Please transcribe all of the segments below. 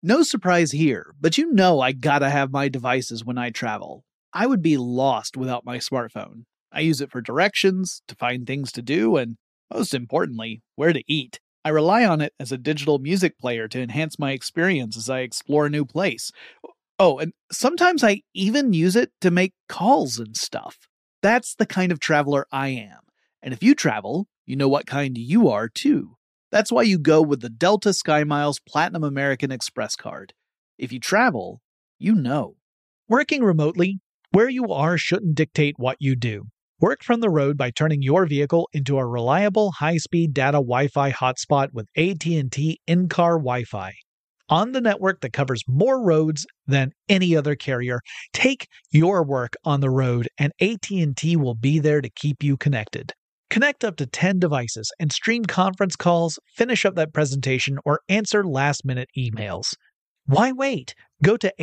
No surprise here, but you know I gotta have my devices when I travel. I would be lost without my smartphone. I use it for directions, to find things to do, and most importantly, where to eat. I rely on it as a digital music player to enhance my experience as I explore a new place. Oh, and sometimes I even use it to make calls and stuff. That's the kind of traveler I am. And if you travel, you know what kind you are too. That's why you go with the Delta SkyMiles Platinum American Express card. If you travel, you know. Working remotely, where you are shouldn't dictate what you do. Work from the road by turning your vehicle into a reliable high-speed data Wi-Fi hotspot with AT&T in-car Wi-Fi. On the network that covers more roads than any other carrier, take your work on the road and AT&T will be there to keep you connected. Connect up to 10 devices and stream conference calls, finish up that presentation, or answer last-minute emails. Why wait? Go to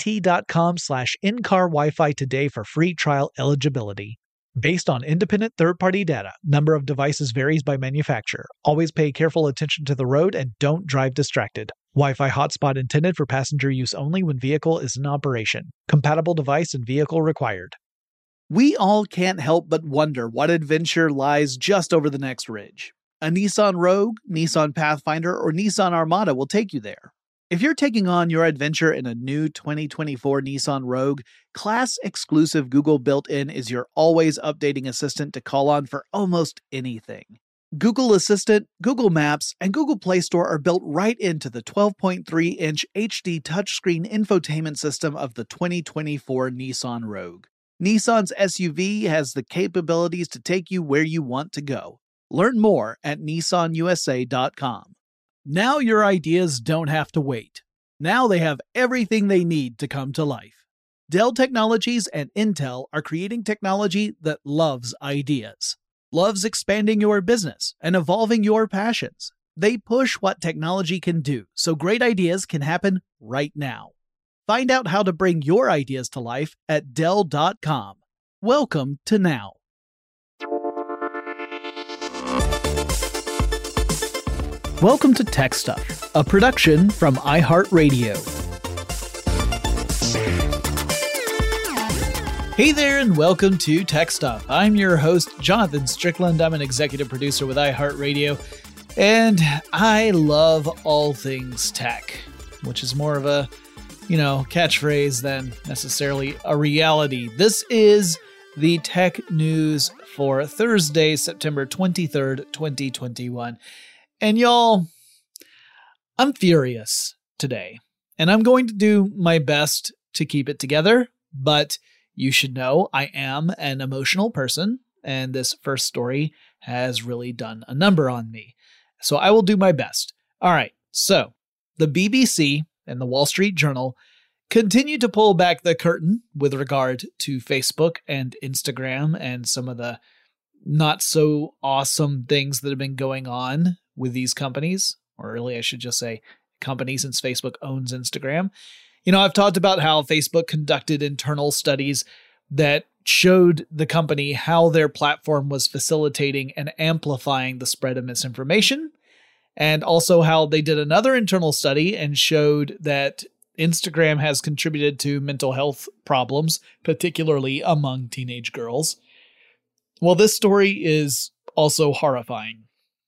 att.com/in-car Wi-Fi today for free trial eligibility. Based on independent third-party data, number of devices varies by manufacturer. Always pay careful attention to the road and don't drive distracted. Wi-Fi hotspot intended for passenger use only when vehicle is in operation. Compatible device and vehicle required. We all can't help but wonder what adventure lies just over the next ridge. A Nissan Rogue, Nissan Pathfinder, or Nissan Armada will take you there. If you're taking on your adventure in a new 2024 Nissan Rogue, class-exclusive Google built-in is your always updating assistant to call on for almost anything. Google Assistant, Google Maps, and Google Play Store are built right into the 12.3-inch HD touchscreen infotainment system of the 2024 Nissan Rogue. Nissan's SUV has the capabilities to take you where you want to go. Learn more at nissanusa.com. Now your ideas don't have to wait. Now they have everything they need to come to life. Dell Technologies and Intel are creating technology that loves ideas. Loves expanding your business and evolving your passions. They push what technology can do so great ideas can happen right now. Find out how to bring your ideas to life at Dell.com. Welcome to Now. Welcome to Tech Stuff, a production from iHeartRadio. Hey there, and welcome to Tech Stuff. I'm your host, Jonathan Strickland. I'm an executive producer with iHeartRadio, and I love all things tech, which is more of a catchphrase than necessarily a reality. This is the tech news for Thursday, September 23rd, 2021. And y'all, I'm furious today, and I'm going to do my best to keep it together, but you should know I am an emotional person, and this first story has really done a number on me. So I will do my best. All right, so the BBC and the Wall Street Journal continue to pull back the curtain with regard to Facebook and Instagram and some of the not so awesome things that have been going on with these companies, or really I should just say company, since Facebook owns Instagram. I've talked about how Facebook conducted internal studies that showed the company how their platform was facilitating and amplifying the spread of misinformation, and also how they did another internal study and showed that Instagram has contributed to mental health problems, particularly among teenage girls. Well, this story is also horrifying.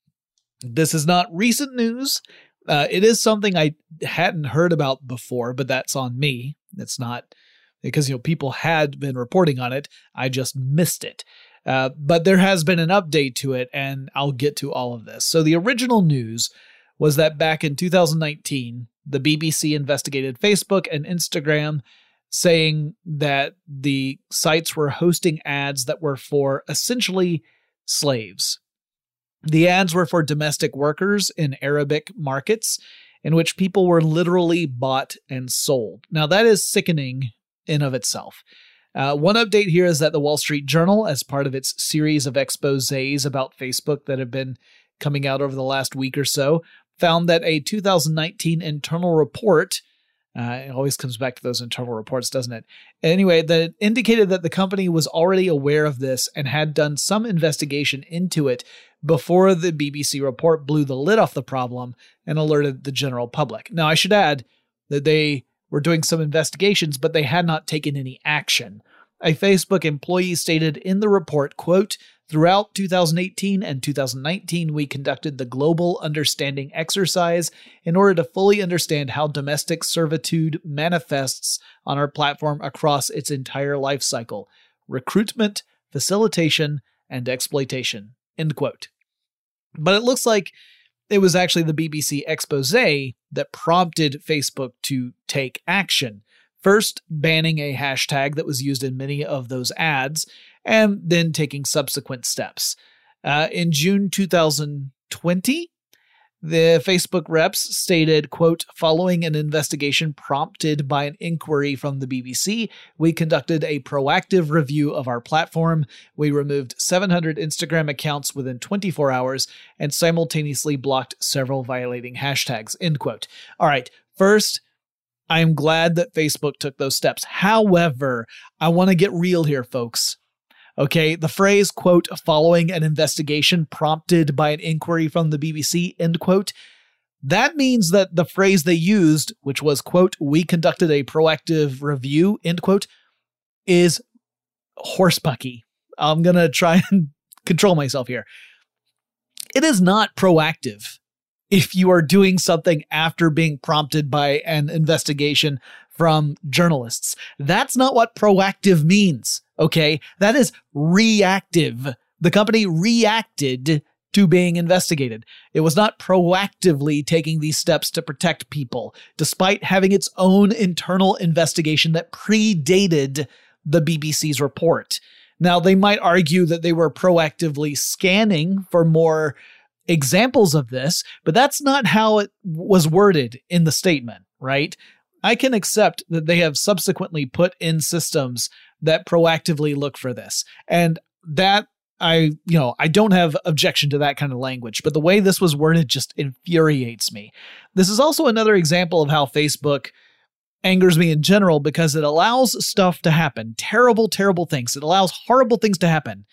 This is not recent news. It is something I hadn't heard about before, but that's on me. It's not because, people had been reporting on it. I just missed it. But there has been an update to it, and I'll get to all of this. So the original news was that back in 2019, the BBC investigated Facebook and Instagram, saying that the sites were hosting ads that were for essentially slaves. The ads were for domestic workers in Arabic markets, in which people were literally bought and sold. Now, that is sickening in of itself. One update here is that the Wall Street Journal, as part of its series of exposés about Facebook that have been coming out over the last week or so, found that a 2019 internal report, it always comes back to those internal reports, doesn't it? Anyway, that indicated that the company was already aware of this and had done some investigation into it before the BBC report blew the lid off the problem and alerted the general public. Now, I should add, that they were doing some investigations, but they had not taken any action. A Facebook employee stated in the report, quote, "Throughout 2018 and 2019, we conducted the Global Understanding exercise in order to fully understand how domestic servitude manifests on our platform across its entire life cycle: recruitment, facilitation, and exploitation," end quote. But it looks like it was actually the BBC expose that prompted Facebook to take action. First, banning a hashtag that was used in many of those ads, and then taking subsequent steps. In June 2020, the Facebook reps stated, quote, "Following an investigation prompted by an inquiry from the BBC, we conducted a proactive review of our platform. We removed 700 Instagram accounts within 24 hours and simultaneously blocked several violating hashtags," end quote. All right, first, I'm glad that Facebook took those steps. However, I want to get real here, folks. Okay, the phrase, quote, "following an investigation prompted by an inquiry from the BBC," end quote, that means that the phrase they used, which was, quote, "we conducted a proactive review," end quote, is horsepucky. I'm going to try and control myself here. It is not proactive if you are doing something after being prompted by an investigation from journalists. That's not what proactive means, okay? That is reactive. The company reacted to being investigated. It was not proactively taking these steps to protect people, despite having its own internal investigation that predated the BBC's report. Now, they might argue that they were proactively scanning for more examples of this, but that's not how it was worded in the statement, right? I can accept that they have subsequently put in systems that proactively look for this. And that I don't have objection to that kind of language, but the way this was worded just infuriates me. This is also another example of how Facebook angers me in general, because it allows stuff to happen, terrible, terrible things. It allows horrible things to happen.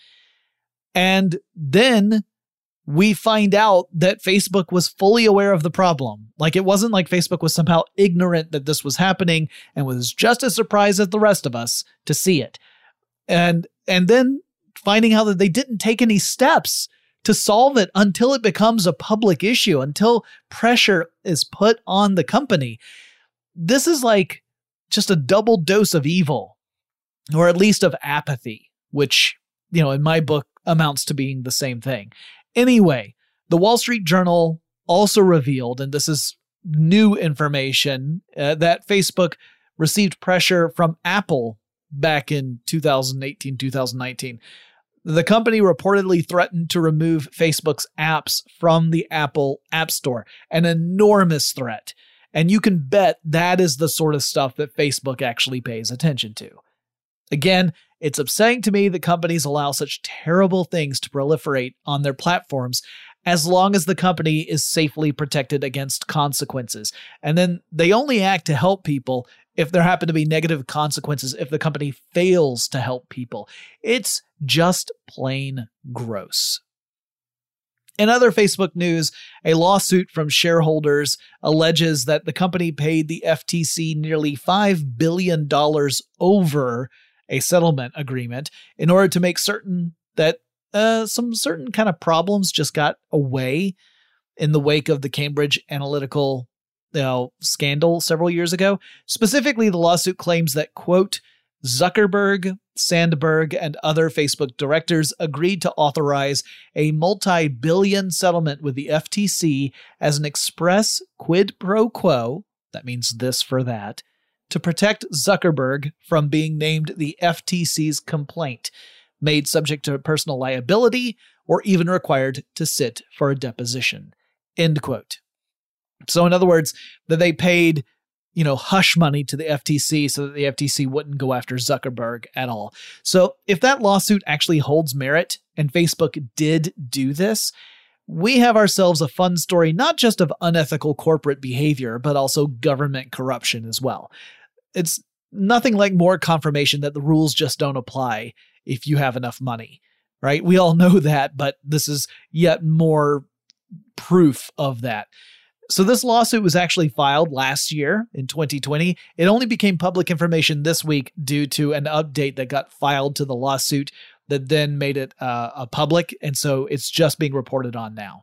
And then we find out that Facebook was fully aware of the problem. Like, it wasn't like Facebook was somehow ignorant that this was happening and was just as surprised as the rest of us to see it. And then finding out that they didn't take any steps to solve it until it becomes a public issue, until pressure is put on the company. This is like just a double dose of evil, or at least of apathy, which, in my book amounts to being the same thing. Anyway, the Wall Street Journal also revealed, and this is new information, that Facebook received pressure from Apple back in 2018, 2019. The company reportedly threatened to remove Facebook's apps from the Apple App Store, an enormous threat. And you can bet that is the sort of stuff that Facebook actually pays attention to. Again, it's upsetting to me that companies allow such terrible things to proliferate on their platforms as long as the company is safely protected against consequences. And then they only act to help people if there happen to be negative consequences if the company fails to help people. It's just plain gross. In other Facebook news, a lawsuit from shareholders alleges that the company paid the FTC nearly $5 billion over a settlement agreement in order to make certain that some certain kind of problems just got away in the wake of the Cambridge Analytica scandal several years ago. Specifically, the lawsuit claims that, quote, Zuckerberg, Sandberg, and other Facebook directors agreed to authorize a multi-billion settlement with the FTC as an express quid pro quo, that means this for that, to protect Zuckerberg from being named the FTC's complaint, made subject to personal liability, or even required to sit for a deposition. End quote. So in other words, that they paid, hush money to the FTC so that the FTC wouldn't go after Zuckerberg at all. So if that lawsuit actually holds merit and Facebook did do this, we have ourselves a fun story, not just of unethical corporate behavior, but also government corruption as well. It's nothing like more confirmation that the rules just don't apply if you have enough money, right? We all know that, but this is yet more proof of that. So this lawsuit was actually filed last year in 2020. It only became public information this week due to an update that got filed to the lawsuit that then made it public. And so it's just being reported on now.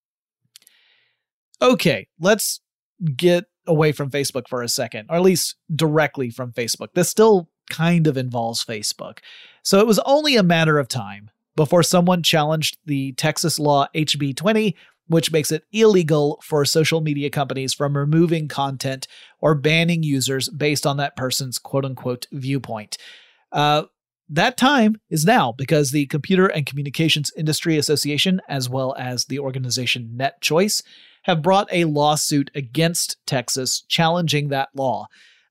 Okay, let's get away from Facebook for a second, or at least directly from Facebook. This still kind of involves Facebook. So it was only a matter of time before someone challenged the Texas law HB 20, which makes it illegal for social media companies from removing content or banning users based on that person's quote-unquote viewpoint. That time is now because the Computer and Communications Industry Association, as well as the organization NetChoice, have brought a lawsuit against Texas challenging that law.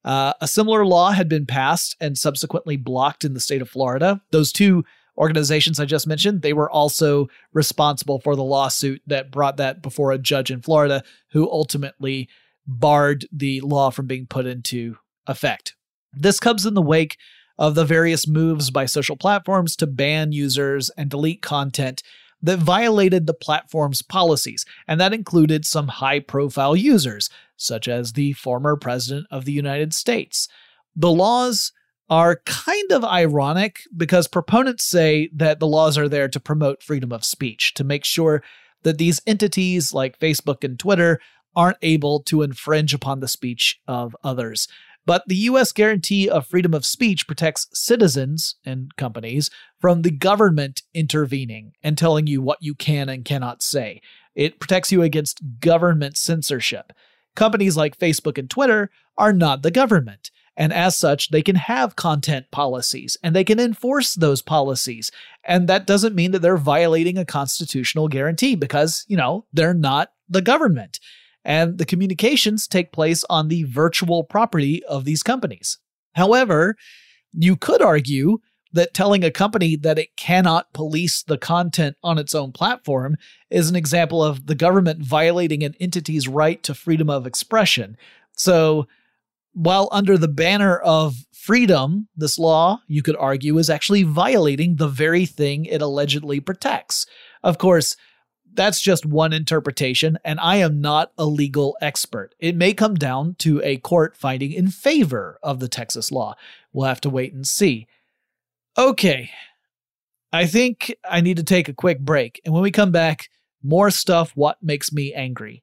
A similar law had been passed and subsequently blocked in the state of Florida. Those two organizations I just mentioned, they were also responsible for the lawsuit that brought that before a judge in Florida, who ultimately barred the law from being put into effect. This comes in the wake of the various moves by social platforms to ban users and delete content that violated the platform's policies, and that included some high-profile users, such as the former president of the United States. The laws are kind of ironic because proponents say that the laws are there to promote freedom of speech, to make sure that these entities like Facebook and Twitter aren't able to infringe upon the speech of others. But the U.S. guarantee of freedom of speech protects citizens and companies from the government intervening and telling you what you can and cannot say. It protects you against government censorship. Companies like Facebook and Twitter are not the government. And as such, they can have content policies and they can enforce those policies. And that doesn't mean that they're violating a constitutional guarantee because, they're not the government. And the communications take place on the virtual property of these companies. However, you could argue that telling a company that it cannot police the content on its own platform is an example of the government violating an entity's right to freedom of expression. So, while under the banner of freedom, this law, you could argue, is actually violating the very thing it allegedly protects. Of course, that's just one interpretation, and I am not a legal expert. It may come down to a court finding in favor of the Texas law. We'll have to wait and see. Okay, I think I need to take a quick break, and when we come back, more stuff what makes me angry.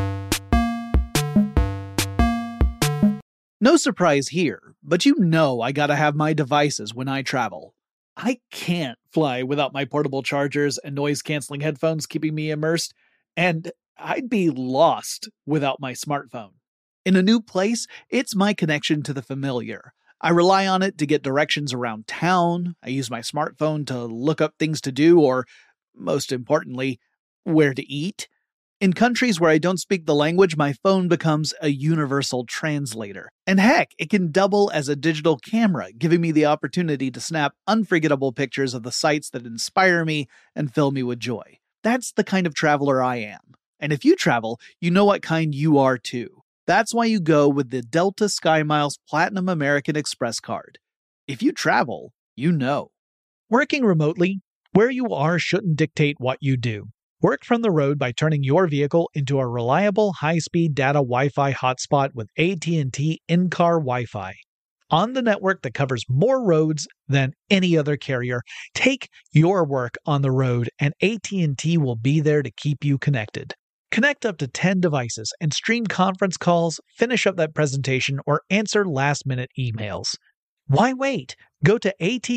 No surprise here, but I gotta have my devices when I travel. I can't fly without my portable chargers and noise-canceling headphones keeping me immersed, and I'd be lost without my smartphone. In a new place, it's my connection to the familiar. I rely on it to get directions around town, I use my smartphone to look up things to do, or, most importantly, where to eat. In countries where I don't speak the language, my phone becomes a universal translator. And heck, it can double as a digital camera, giving me the opportunity to snap unforgettable pictures of the sights that inspire me and fill me with joy. That's the kind of traveler I am. And if you travel, you know what kind you are too. That's why you go with the Delta SkyMiles Platinum American Express card. If you travel, you know. Working remotely, where you are shouldn't dictate what you do. Work from the road by turning your vehicle into a reliable high-speed data Wi-Fi hotspot with AT&T in-car Wi-Fi. On the network that covers more roads than any other carrier, take your work on the road and AT&T will be there to keep you connected. Connect up to 10 devices and stream conference calls, finish up that presentation, or answer last-minute emails. Why wait? Go to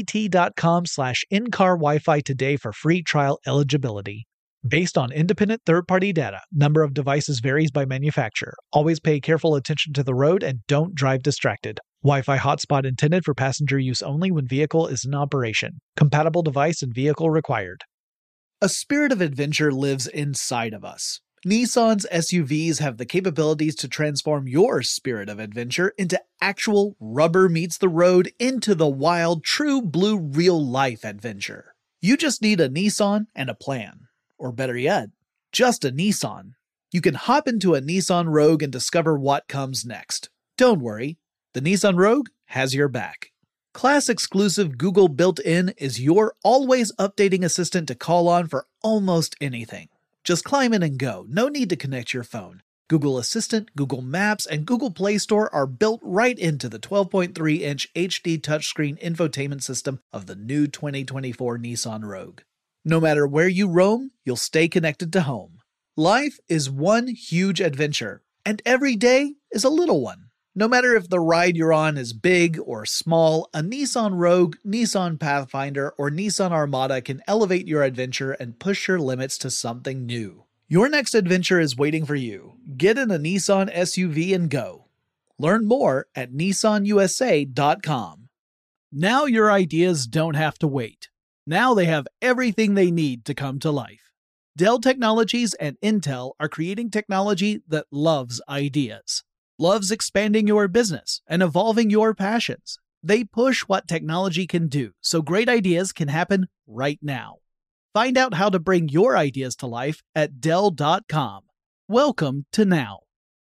att.com/in-car Wi-Fi today for free trial eligibility. Based on independent third-party data, number of devices varies by manufacturer. Always pay careful attention to the road and don't drive distracted. Wi-Fi hotspot intended for passenger use only when vehicle is in operation. Compatible device and vehicle required. A spirit of adventure lives inside of us. Nissan's SUVs have the capabilities to transform your spirit of adventure into actual rubber meets the road into the wild, true blue real-life adventure. You just need a Nissan and a plan. Or better yet, just a Nissan. You can hop into a Nissan Rogue and discover what comes next. Don't worry, the Nissan Rogue has your back. Class-exclusive Google built-in is your always updating assistant to call on for almost anything. Just climb in and go, no need to connect your phone. Google Assistant, Google Maps, and Google Play Store are built right into the 12.3-inch HD touchscreen infotainment system of the new 2024 Nissan Rogue. No matter where you roam, you'll stay connected to home. Life is one huge adventure, and every day is a little one. No matter if the ride you're on is big or small, a Nissan Rogue, Nissan Pathfinder, or Nissan Armada can elevate your adventure and push your limits to something new. Your next adventure is waiting for you. Get in a Nissan SUV and go. Learn more at nissanusa.com. Now your ideas don't have to wait. Now they have everything they need to come to life. Dell Technologies and Intel are creating technology that loves ideas. Loves expanding your business and evolving your passions. They push what technology can do, so great ideas can happen right now. Find out how to bring your ideas to life at Dell.com. Welcome to now.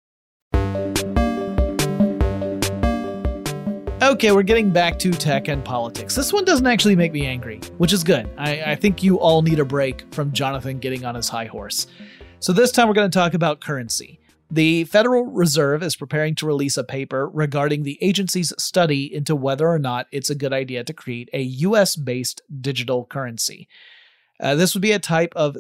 Okay, we're getting back to tech and politics. This one doesn't actually make me angry, which is good. I think you all need a break from Jonathan getting on his high horse. So this time we're going to talk about currency. The Federal Reserve is preparing to release a paper regarding the agency's study into whether or not it's a good idea to create a US-based digital currency. This would be a type of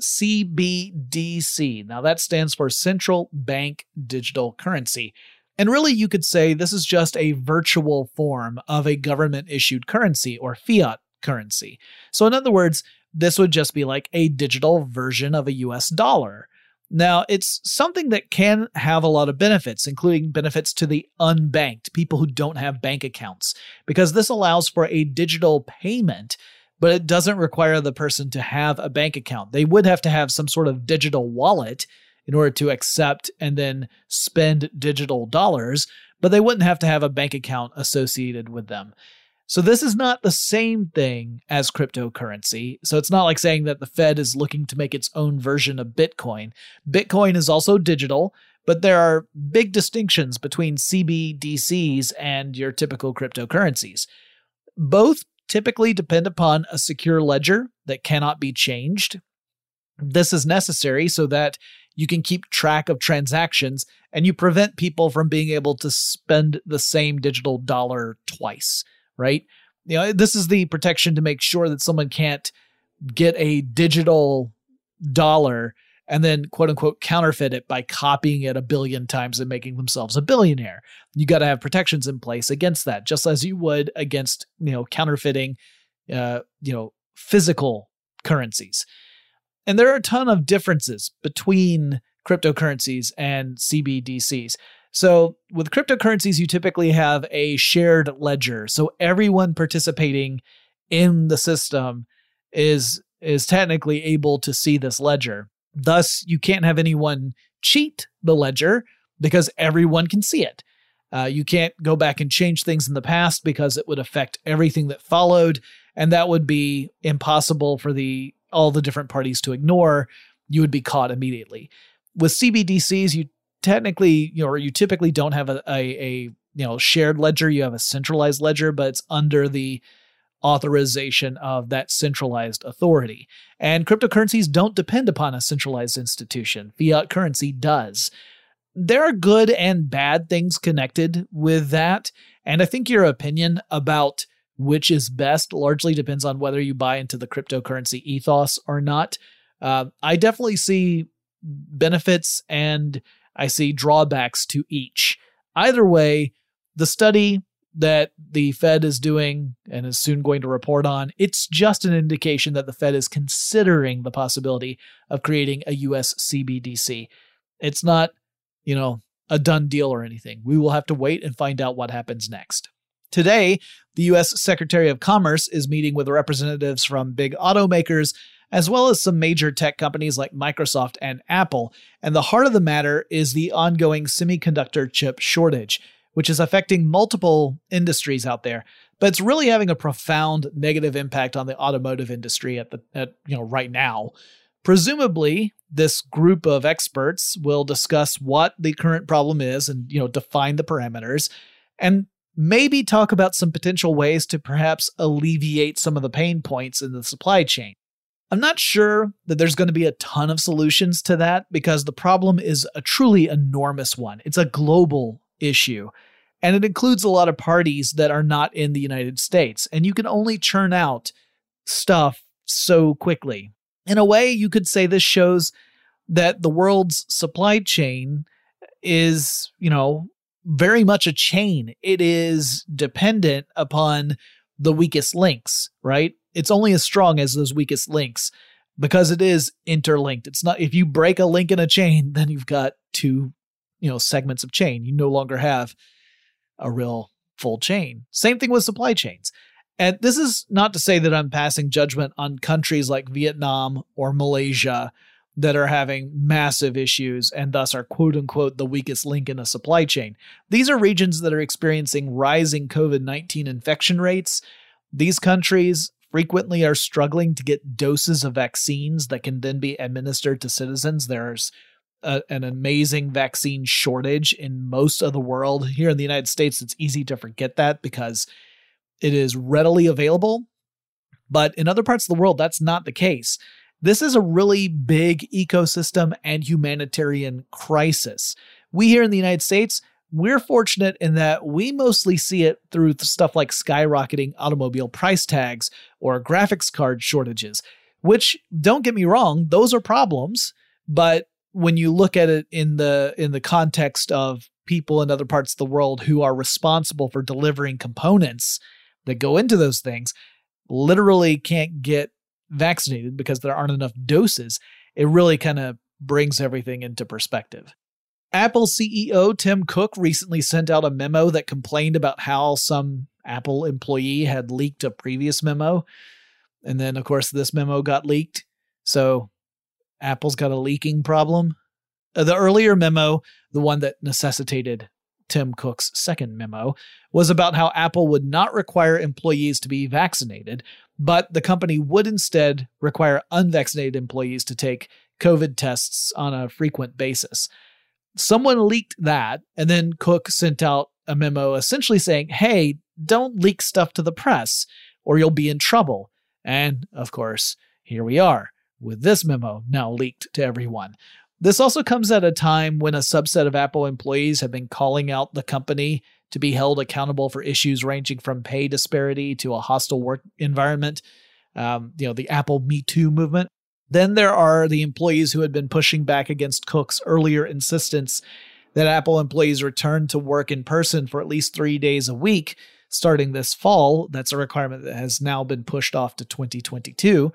CBDC. Now that stands for Central Bank Digital Currency. And really you could say this is just a virtual form of a government-issued currency or fiat currency. So in other words, this would just be like a digital version of a US dollar. Now, it's something that can have a lot of benefits, including benefits to the unbanked, people who don't have bank accounts, because this allows for a digital payment, but it doesn't require the person to have a bank account. They would have to have some sort of digital wallet in order to accept and then spend digital dollars, but they wouldn't have to have a bank account associated with them. So this is not the same thing as cryptocurrency. So it's not like saying that the Fed is looking to make its own version of Bitcoin. Bitcoin is also digital, but there are big distinctions between CBDCs and your typical cryptocurrencies. Both typically depend upon a secure ledger that cannot be changed. This is necessary so that you can keep track of transactions and you prevent people from being able to spend the same digital dollar twice. Right? You know, this is the protection to make sure that someone can't get a digital dollar and then quote unquote counterfeit it by copying it a billion times and making themselves a billionaire. You got to have protections in place against that, just as you would against, counterfeiting, physical currencies. And there are a ton of differences between cryptocurrencies and CBDCs. So with cryptocurrencies, you typically have a shared ledger. So everyone participating in the system is technically able to see this ledger. Thus, you can't have anyone cheat the ledger because everyone can see it. You can't go back and change things in the past because it would affect everything that followed, and that would be impossible for all the different parties to ignore. You would be caught immediately. With CBDCs, you typically don't have a shared ledger. You have a centralized ledger, but it's under the authorization of that centralized authority. And cryptocurrencies don't depend upon a centralized institution. Fiat currency does. There are good and bad things connected with that. And I think your opinion about which is best largely depends on whether you buy into the cryptocurrency ethos or not. I definitely see benefits and I see drawbacks to each. Either way, the study that the Fed is doing and is soon going to report on, it's just an indication that the Fed is considering the possibility of creating a US CBDC. It's not, a done deal or anything. We will have to wait and find out what happens next. Today, the US Secretary of Commerce is meeting with representatives from big automakers, as well as some major tech companies like Microsoft and Apple. And the heart of the matter is the ongoing semiconductor chip shortage, which is affecting multiple industries out there. But it's really having a profound negative impact on the automotive industry right now. Presumably, this group of experts will discuss what the current problem is and, define the parameters, and maybe talk about some potential ways to perhaps alleviate some of the pain points in the supply chain. I'm not sure that there's going to be a ton of solutions to that because the problem is a truly enormous one. It's a global issue, and it includes a lot of parties that are not in the United States, and you can only churn out stuff so quickly. In a way, you could say this shows that the world's supply chain is, very much a chain. It is dependent upon the weakest links, right? It's only as strong as those weakest links because it is interlinked. It's not, if you break a link in a chain, then you've got two, segments of chain. You no longer have a real full chain. Same thing with supply chains. And this is not to say that I'm passing judgment on countries like Vietnam or Malaysia that are having massive issues and thus are quote unquote the weakest link in a supply chain. These are regions that are experiencing rising COVID-19 infection rates. These countries frequently are struggling to get doses of vaccines that can then be administered to citizens. There's an amazing vaccine shortage in most of the world. Here in the United States, it's easy to forget that because it is readily available. But in other parts of the world, that's not the case. This is a really big ecosystem and humanitarian crisis. We here in the United States, we're fortunate in that we mostly see it through stuff like skyrocketing automobile price tags or graphics card shortages, which, don't get me wrong, those are problems. But when you look at it in the context of people in other parts of the world who are responsible for delivering components that go into those things, literally can't get vaccinated because there aren't enough doses, it really kind of brings everything into perspective. Apple CEO Tim Cook recently sent out a memo that complained about how some Apple employee had leaked a previous memo. And then, of course, this memo got leaked. So Apple's got a leaking problem. The earlier memo, the one that necessitated Tim Cook's second memo, was about how Apple would not require employees to be vaccinated, but the company would instead require unvaccinated employees to take COVID tests on a frequent basis. Someone leaked that, and then Cook sent out a memo essentially saying, hey, don't leak stuff to the press or you'll be in trouble. And of course, here we are with this memo now leaked to everyone. This also comes at a time when a subset of Apple employees have been calling out the company to be held accountable for issues ranging from pay disparity to a hostile work environment, the Apple Me Too movement. Then there are the employees who had been pushing back against Cook's earlier insistence that Apple employees return to work in person for at least 3 days a week starting this fall. That's a requirement that has now been pushed off to 2022.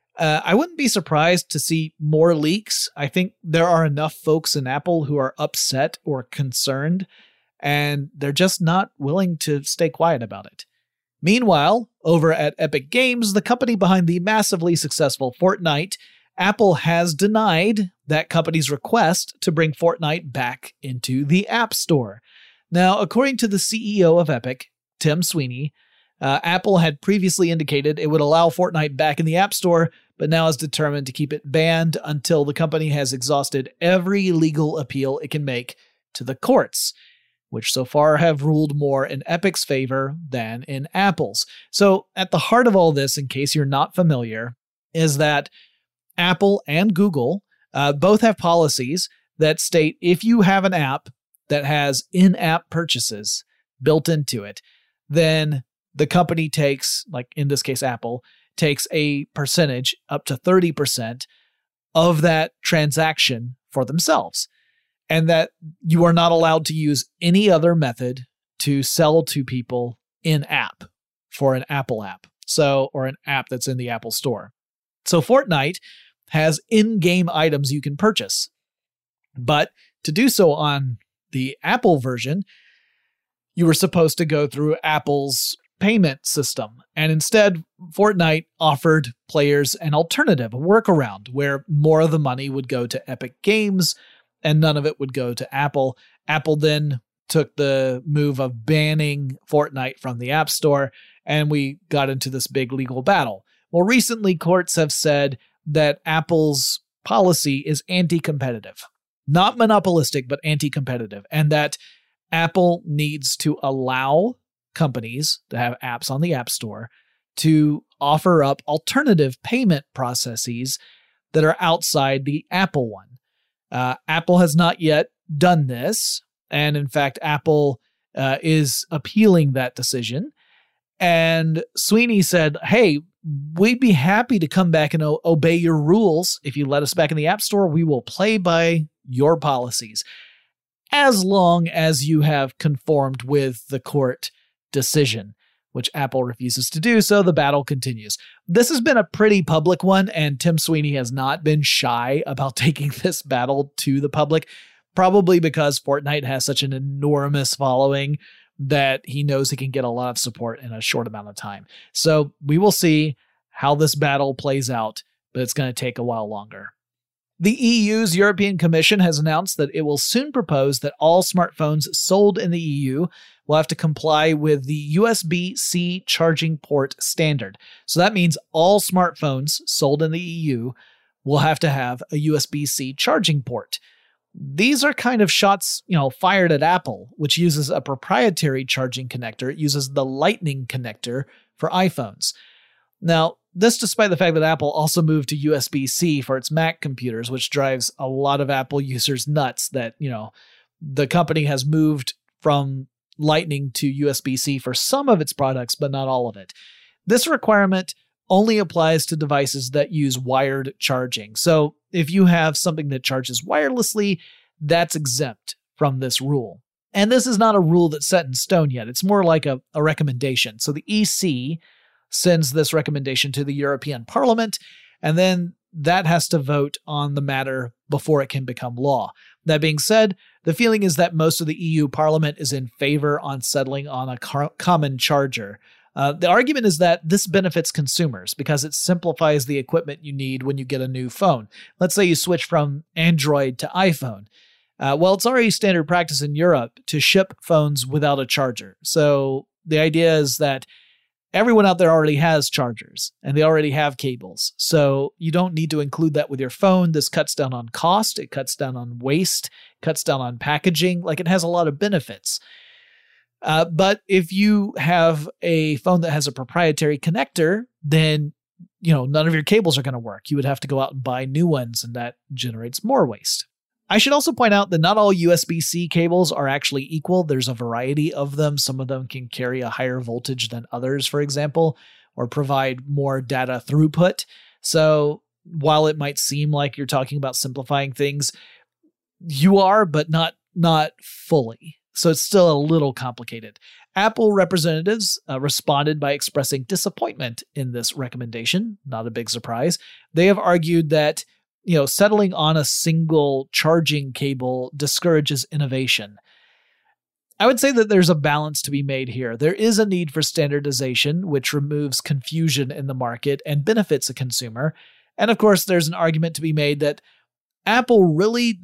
I wouldn't be surprised to see more leaks. I think there are enough folks in Apple who are upset or concerned, and they're just not willing to stay quiet about it. Meanwhile, over at Epic Games, the company behind the massively successful Fortnite, Apple has denied that company's request to bring Fortnite back into the App Store. Now, according to the CEO of Epic, Tim Sweeney, Apple had previously indicated it would allow Fortnite back in the App Store, but now is determined to keep it banned until the company has exhausted every legal appeal it can make to the courts, which so far have ruled more in Epic's favor than in Apple's. So at the heart of all this, in case you're not familiar, is that Apple and Google both have policies that state if you have an app that has in-app purchases built into it, then the company takes, like in this case Apple, takes a percentage up to 30% of that transaction for themselves. And that you are not allowed to use any other method to sell to people in-app for an Apple app. Or an app that's in the Apple Store. So Fortnite has in-game items you can purchase. But to do so on the Apple version, you were supposed to go through Apple's payment system. And instead, Fortnite offered players an alternative, a workaround, where more of the money would go to Epic Games and none of it would go to Apple. Apple then took the move of banning Fortnite from the App Store, and we got into this big legal battle. Well, recently, courts have said that Apple's policy is anti-competitive. Not monopolistic, but anti-competitive. And that Apple needs to allow companies to have apps on the App Store to offer up alternative payment processes that are outside the Apple one. Apple has not yet done this, and in fact, Apple is appealing that decision. And Sweeney said, hey, we'd be happy to come back and obey your rules. If you let us back in the App Store, we will play by your policies, as long as you have conformed with the court decision, which Apple refuses to do, so the battle continues. This has been a pretty public one, and Tim Sweeney has not been shy about taking this battle to the public, probably because Fortnite has such an enormous following that he knows he can get a lot of support in a short amount of time. So we will see how this battle plays out, but it's going to take a while longer. The EU's European Commission has announced that it will soon propose that all smartphones sold in the EU will have to comply with the USB-C charging port standard. So that means all smartphones sold in the EU will have to have a USB-C charging port. These are kind of shots, fired at Apple, which uses a proprietary charging connector. It uses the Lightning connector for iPhones. Now, this despite the fact that Apple also moved to USB-C for its Mac computers, which drives a lot of Apple users nuts that, the company has moved from Lightning to USB-C for some of its products, but not all of it. This requirement only applies to devices that use wired charging. So if you have something that charges wirelessly, that's exempt from this rule. And this is not a rule that's set in stone yet. It's more like a recommendation. So the EC sends this recommendation to the European Parliament, and then that has to vote on the matter before it can become law. That being said, the feeling is that most of the EU Parliament is in favor on settling on a common charger. The argument is that this benefits consumers because it simplifies the equipment you need when you get a new phone. Let's say you switch from Android to iPhone. It's already standard practice in Europe to ship phones without a charger. So the idea is that everyone out there already has chargers and they already have cables. So you don't need to include that with your phone. This cuts down on cost. It cuts down on waste, cuts down on packaging. It has a lot of benefits. But if you have a phone that has a proprietary connector, then, none of your cables are going to work. You would have to go out and buy new ones, and that generates more waste. I should also point out that not all USB-C cables are actually equal. There's a variety of them. Some of them can carry a higher voltage than others, for example, or provide more data throughput. So while it might seem like you're talking about simplifying things, you are, but not fully. So it's still a little complicated. Apple representatives responded by expressing disappointment in this recommendation. Not a big surprise. They have argued that, settling on a single charging cable discourages innovation. I would say that there's a balance to be made here. There is a need for standardization, which removes confusion in the market and benefits a consumer. And of course, there's an argument to be made that Apple really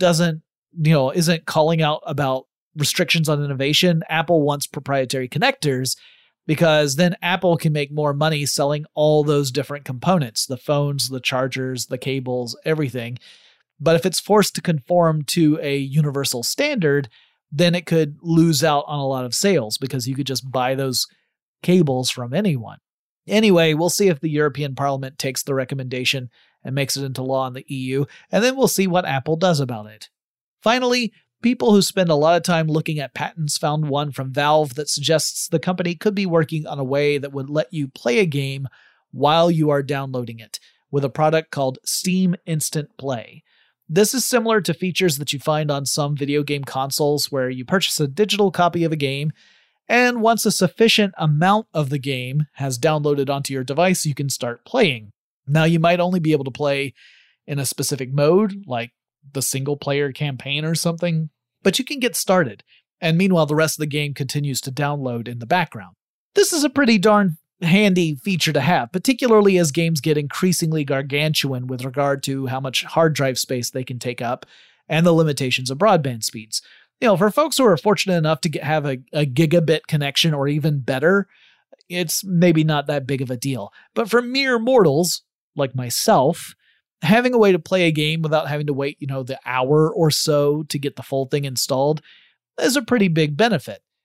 isn't calling out about restrictions on innovation. Apple wants proprietary connectors because then Apple can make more money selling all those different components, the phones, the chargers, the cables, everything. But if it's forced to conform to a universal standard, then it could lose out on a lot of sales because you could just buy those cables from anyone. Anyway, we'll see if the European Parliament takes the recommendation and makes it into law in the EU, and then we'll see what Apple does about it. Finally, people who spend a lot of time looking at patents found one from Valve that suggests the company could be working on a way that would let you play a game while you are downloading it, with a product called Steam Instant Play. This is similar to features that you find on some video game consoles where you purchase a digital copy of a game, and once a sufficient amount of the game has downloaded onto your device, you can start playing. Now, you might only be able to play in a specific mode, like the single-player campaign or something, but you can get started, and meanwhile the rest of the game continues to download in the background. This is a pretty darn handy feature to have, particularly as games get increasingly gargantuan with regard to how much hard drive space they can take up and the limitations of broadband speeds. For folks who are fortunate enough to have a gigabit connection or even better, it's maybe not that big of a deal. But for mere mortals, like myself, having a way to play a game without having to wait, the hour or so to get the full thing installed is a pretty big benefit.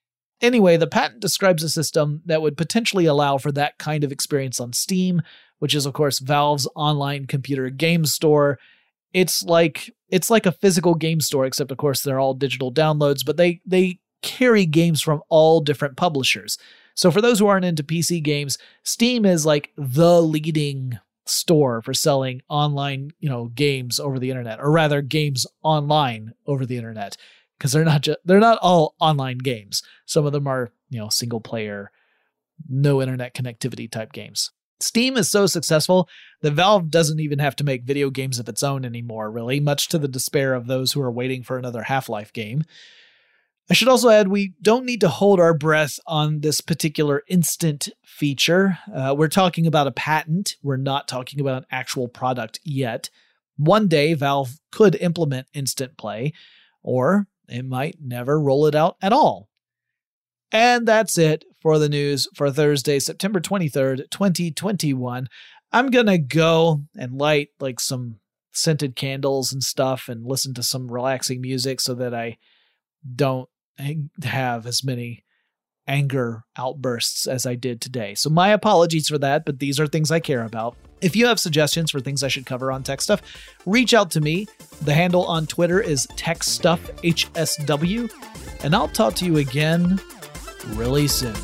Anyway, the patent describes a system that would potentially allow for that kind of experience on Steam, which is, of course, Valve's online computer game store. It's like a physical game store, except, of course, they're all digital downloads, but they carry games from all different publishers. So for those who aren't into PC games, Steam is like the leading store for selling online, games over the internet, or rather games online over the internet, because they're not all online games. Some of them are, single player, no internet connectivity type games. Steam is so successful that Valve doesn't even have to make video games of its own anymore, really, much to the despair of those who are waiting for another Half-Life game. I should also add, we don't need to hold our breath on this particular instant feature. We're talking about a patent. We're not talking about an actual product yet. One day, Valve could implement instant play, or it might never roll it out at all. And that's it for the news for Thursday, September 23rd, 2021. I'm going to go and light some scented candles and stuff and listen to some relaxing music so that I don't have as many anger outbursts as I did today. So my apologies for that, but these are things I care about. If you have suggestions for things I should cover on Tech Stuff, reach out to me. The handle on Twitter is TechStuffHSW, and I'll talk to you again really soon.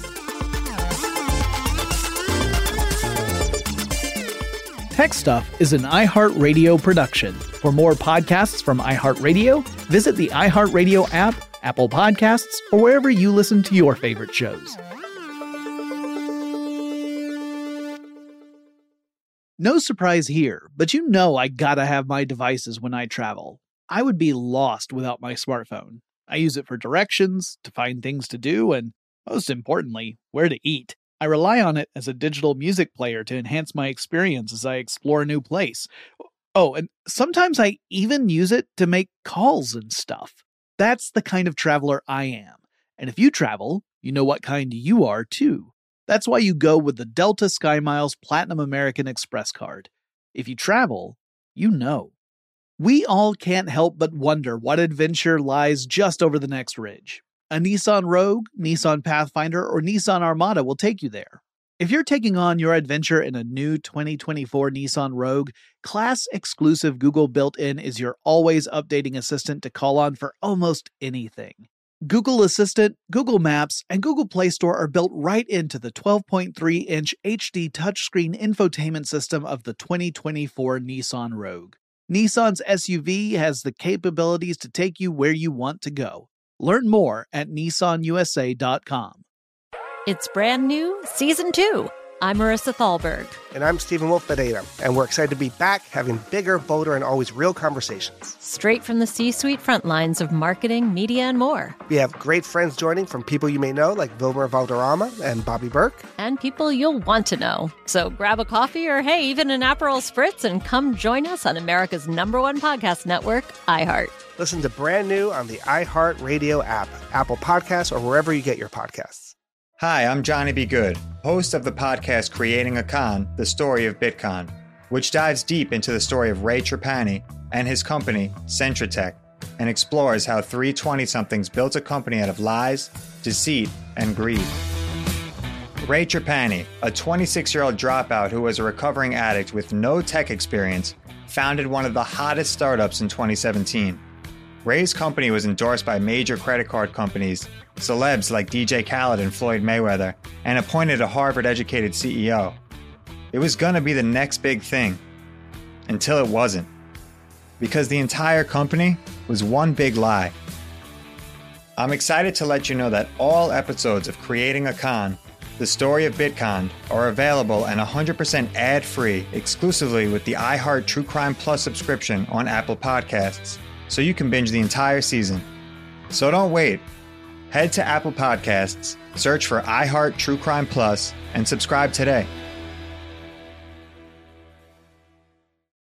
Tech Stuff is an iHeartRadio production. For more podcasts from iHeartRadio, visit the iHeartRadio app, Apple Podcasts, or wherever you listen to your favorite shows. No surprise here, but I gotta have my devices when I travel. I would be lost without my smartphone. I use it for directions, to find things to do, and most importantly, where to eat. I rely on it as a digital music player to enhance my experience as I explore a new place. Oh, and sometimes I even use it to make calls and stuff. That's the kind of traveler I am. And if you travel, you know what kind you are too. That's why you go with the Delta SkyMiles Platinum American Express card. If you travel, you know. We all can't help but wonder what adventure lies just over the next ridge. A Nissan Rogue, Nissan Pathfinder, or Nissan Armada will take you there. If you're taking on your adventure in a new 2024 Nissan Rogue, class-exclusive Google built-in is your always updating assistant to call on for almost anything. Google Assistant, Google Maps, and Google Play Store are built right into the 12.3-inch HD touchscreen infotainment system of the 2024 Nissan Rogue. Nissan's SUV has the capabilities to take you where you want to go. Learn more at nissanusa.com. It's brand new, Season 2. I'm Marissa Thalberg. And I'm Stephen Wolf-Bedeta, and we're excited to be back having bigger, bolder, and always real conversations. Straight from the C-suite front lines of marketing, media, and more. We have great friends joining from people you may know, like Wilmer Valderrama and Bobby Burke. And people you'll want to know. So grab a coffee or, hey, even an Aperol Spritz and come join us on America's #1 podcast network, iHeart. Listen to Brand New on the iHeartRadio app, Apple Podcasts, or wherever you get your podcasts. Hi, I'm Johnny B. Good, host of the podcast Creating a Con, The Story of Bitcon, which dives deep into the story of Ray Trapani and his company, Centratech, and explores how three 20-somethings built a company out of lies, deceit, and greed. Ray Trapani, a 26-year-old dropout who was a recovering addict with no tech experience, founded one of the hottest startups in 2017. Ray's company was endorsed by major credit card companies, celebs like DJ Khaled and Floyd Mayweather, and appointed a Harvard-educated CEO. It was gonna be the next big thing. Until it wasn't. Because the entire company was one big lie. I'm excited to let you know that all episodes of Creating a Con, The Story of Bitcon, are available and 100% ad-free exclusively with the iHeart True Crime Plus subscription on Apple Podcasts, so you can binge the entire season. So don't wait. Head to Apple Podcasts, search for iHeart True Crime Plus, and subscribe today.